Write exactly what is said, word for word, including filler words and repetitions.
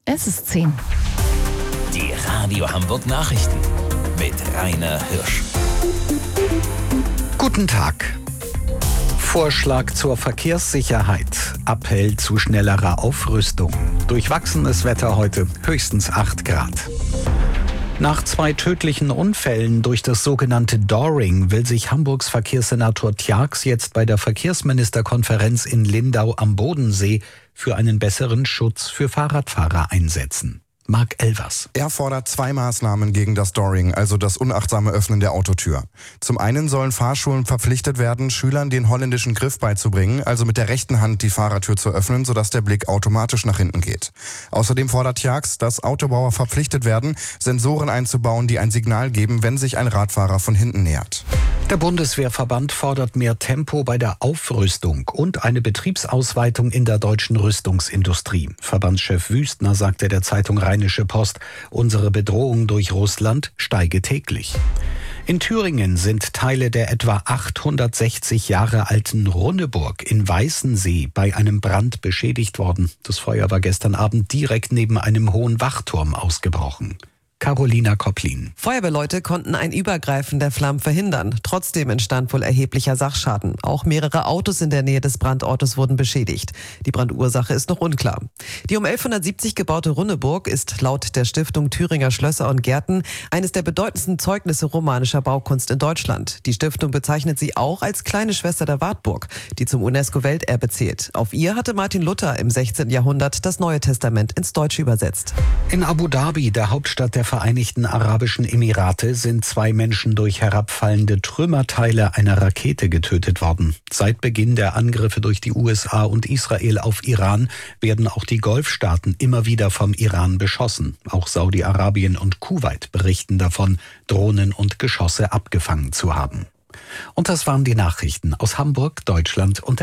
Es ist zehn. Die Radio Hamburg Nachrichten mit Rainer Hirsch. Guten Tag. Vorschlag zur Verkehrssicherheit. Appell zu schnellerer Aufrüstung. Durchwachsenes Wetter heute, höchstens acht Grad. Nach zwei tödlichen Unfällen durch das sogenannte Doring will sich Hamburgs Verkehrssenator Tjax jetzt bei der Verkehrsministerkonferenz in Lindau am Bodensee für einen besseren Schutz für Fahrradfahrer einsetzen. Marc Elvers. Er fordert zwei Maßnahmen gegen das Doring, also das unachtsame Öffnen der Autotür. Zum einen sollen Fahrschulen verpflichtet werden, Schülern den holländischen Griff beizubringen, also mit der rechten Hand die Fahrertür zu öffnen, sodass der Blick automatisch nach hinten geht. Außerdem fordert Tjax, dass Autobauer verpflichtet werden, Sensoren einzubauen, die ein Signal geben, wenn sich ein Radfahrer von hinten nähert. Der Bundeswehrverband fordert mehr Tempo bei der Aufrüstung und eine Betriebsausweitung in der deutschen Rüstungsindustrie. Verbandschef Wüstner sagte der Zeitung Rheinische Post, unsere Bedrohung durch Russland steige täglich. In Thüringen sind Teile der etwa achthundertsechzig Jahre alten Runneburg in Weißensee bei einem Brand beschädigt worden. Das Feuer war gestern Abend direkt neben einem hohen Wachturm ausgebrochen. Carolina Kopplin. Feuerwehrleute konnten ein Übergreifen der Flammen verhindern. Trotzdem entstand wohl erheblicher Sachschaden. Auch mehrere Autos in der Nähe des Brandortes wurden beschädigt. Die Brandursache ist noch unklar. Die um elfhundertsiebzig gebaute Runneburg ist laut der Stiftung Thüringer Schlösser und Gärten eines der bedeutendsten Zeugnisse romanischer Baukunst in Deutschland. Die Stiftung bezeichnet sie auch als kleine Schwester der Wartburg, die zum UNESCO-Welterbe zählt. Auf ihr hatte Martin Luther im sechzehnten Jahrhundert das Neue Testament ins Deutsche übersetzt. In Abu Dhabi, der Hauptstadt der Vereinigten Arabischen Emirate, sind zwei Menschen durch herabfallende Trümmerteile einer Rakete getötet worden. Seit Beginn der Angriffe durch die U S A und Israel auf Iran werden auch die Golfstaaten immer wieder vom Iran beschossen. Auch Saudi-Arabien und Kuwait berichten davon, Drohnen und Geschosse abgefangen zu haben. Und das waren die Nachrichten aus Hamburg, Deutschland und der